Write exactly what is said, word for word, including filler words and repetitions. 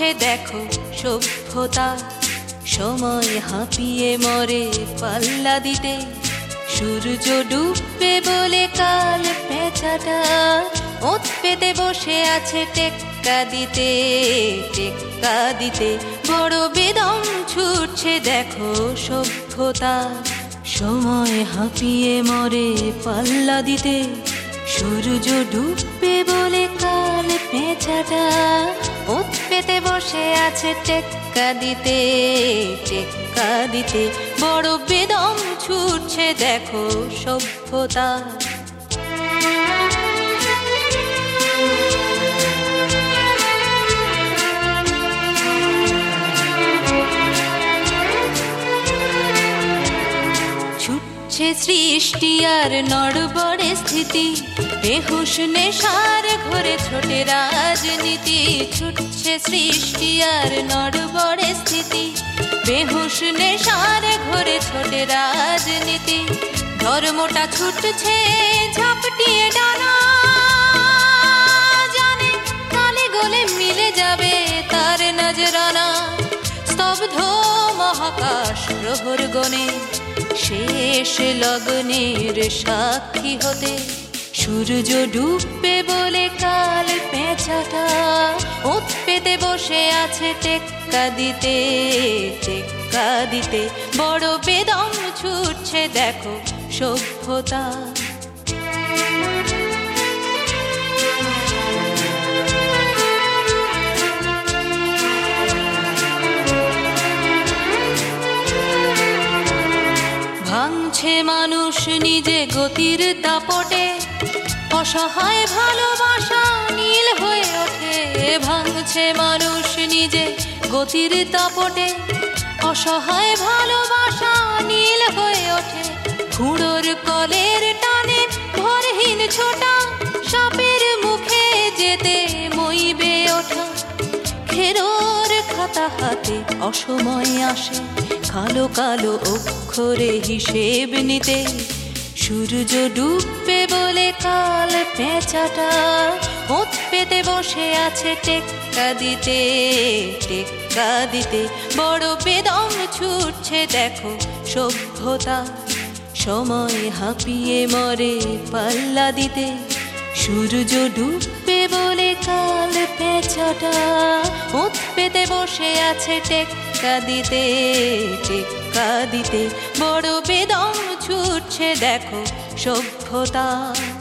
দেখো সভ্যতা, সময় হাঁপিয়ে মরে পাল্লা দিতে। সূর্য ডুববে বলে কাল পেঁচাটা ওত পেতে বসে আছে টেক্কা দিতে, টেক্কা দিতে। বড় বেদম ছুটছে দেখো সভ্যতা, সময় হাঁপিয়ে মরে পাল্লা দিতে। সূর্য ডুববে বলে কাল পেঁচাটা ওত পেতে বসে আছে টেক্কা দিতে, টেক্কা দিতে। বড় বেদম ছুটছে দেখো সভ্যতা। ছুটছে সৃষ্টি আর নড়বড়ে স্থিতি, বেহুশ নেশার ঘরে ছোটে রাজনীতি। ছুটছে সৃষ্টি আর নড়বড়ে স্থিতি, বেহুশ নেশার ঘরে ছোটে রাজনীতি। ধর্মটা ছুটছে ঝাপটিয়ে ডানা, জানে কালে গলে মিলে যাবে তার নজরানা। স্তব্ধ মহাকাশ প্রহর গণে শেষ লগ্নের সাক্ষী হতে। সূর্য ডুববে বলে কাল পেঁচাটা ওত পেতে বসে আছে টেক্কা দিতে, টেক্কা দিতে। বড় বেদম ছুটছে দেখো সভ্যতা। ভাঙছে মানুষ নিজে গতির দাপটে, অসহায় ভালোবাসা নীল হয়ে ওঠে। ভাঙছে মানুষ নিজে গতির দাপটে, অসহায় ভালোবাসা নীল হয়ে ওঠে। ঘুড়োর কলের টানে ভরহীন ছোটা, সাপের মুখে যেতে মইবে ওঠা। খেরোর খাতা হাতে অসময় আসে, কালো কালো অক্ষরে হিসেব নিতে। সূর্য ডুববে বলে কাল পেঁচাটা ওত পেতে বসে আছে টেক্কা দিতে, টেক্কা দিতে। বড় বেদম ছুটছে দেখো সভ্যতা, সময় হাঁপিয়ে মরে পাল্লা দিতে। সূর্য ডুববে বলে কাল পেঁচাটা ওত পেতে বসে আছে টেক্কা দিতে, টেক্কা দিতে। বড় বেদম ছুটছে দেখো সভ্যতা।